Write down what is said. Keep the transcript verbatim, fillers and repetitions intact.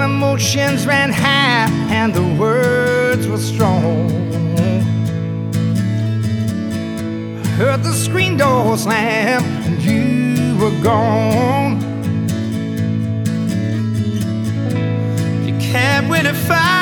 emotions ran high and the words were strong. Heard the screen door slam and you were gone. You kept with a fire